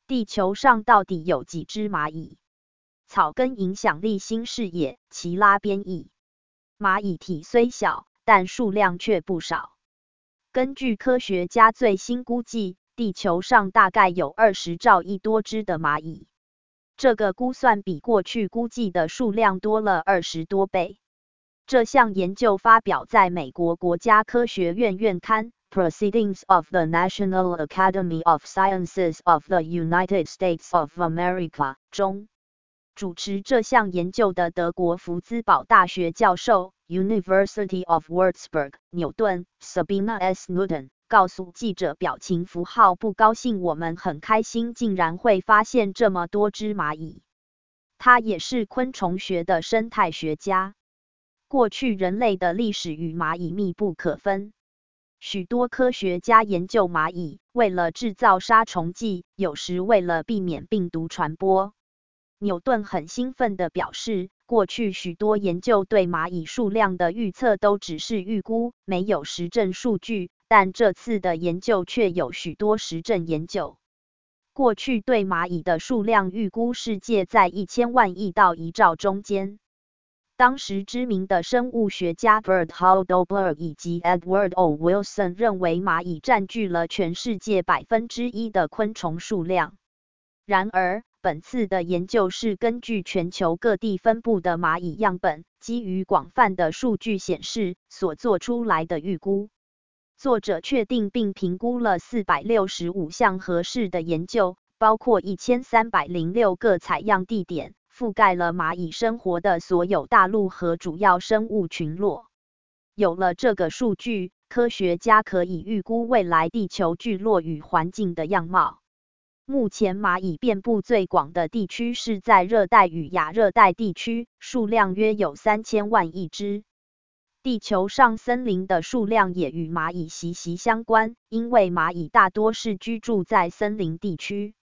地球上到底有几只蚂蚁？草根影响力新视野，齐拉编译。蚂蚁体虽小，但数量却不少。根据科学家最新估计，地球上大概有20兆亿多只的蚂蚁。这个估算比过去估计的数量多了20多倍。这项研究发表在美国国家科学院院刊 Proceedings of the National Academy of Sciences of the United States of America 中。主持这项研究的德国福兹堡大学教授 University of Würzburg 纽顿 Sabina S. Newton 告诉记者表情符号不高兴，我们很开心竟然会发现这么多只蚂蚁。他也是昆虫学的生态学家。过去人类的历史与蚂蚁密不可分。许多科学家研究蚂蚁，为了制造杀虫剂，有时为了避免病毒传播。牛顿很兴奋地表示，过去许多研究对蚂蚁数量的预测都只是预估，没有实证数据，但这次的研究却有许多实证研究。过去对蚂蚁的数量预估是介在1000万亿到1兆中间。当时知名的生物学家 Bert Hall-Dobler 以及 Edward O. Wilson 认为蚂蚁占据了全世界1%的昆虫数量。然而，本次的研究是根据全球各地分布的蚂蚁样本，基于广泛的数据显示所做出来的预估。作者确定并评估了465项合适的研究，包括1306个采样地点，覆盖了蚂蚁生活的所有大陆和主要生物群落。有了这个数据，科学家可以预估未来地球聚落与环境的样貌。目前蚂蚁遍布最广的地区是在热带与亚热带地区，数量约有3000万亿只。地球上森林的数量也与蚂蚁息息相关，因为蚂蚁大多是居住在森林地区。